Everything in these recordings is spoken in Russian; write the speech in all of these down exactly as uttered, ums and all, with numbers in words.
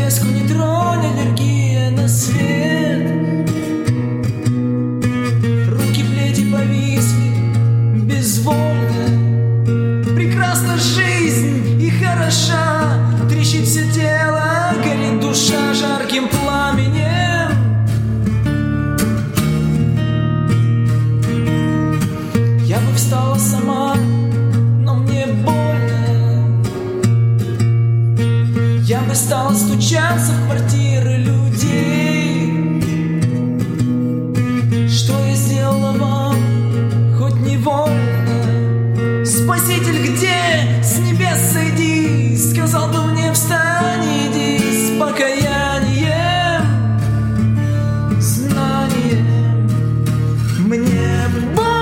Гермеску не тронь, аллергия на свет. Руки плети повисли безвольно. Прекрасна жизнь и хороша, трещит все тело, горит душа жарким пламенем. Я бы встала сама, но мне больно. Я бы стала стучаться в квартиры людей. Что я сделала вам, хоть невольно? Спаситель, где с небес сойди, сказал бы мне: встань, иди с покаянием, знанием. Мне больно.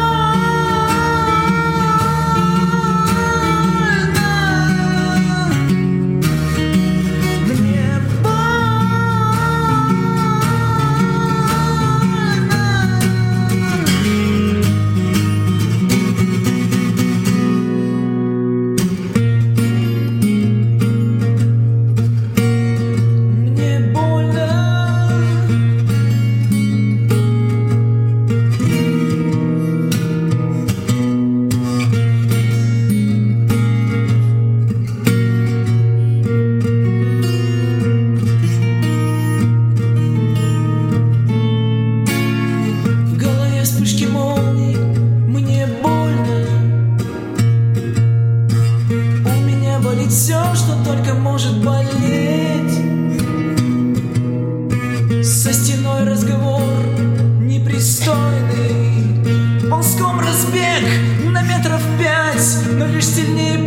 Все, что только может болеть. Со стеной разговор непристойный, ползком разбег на метров пять, но лишь сильнее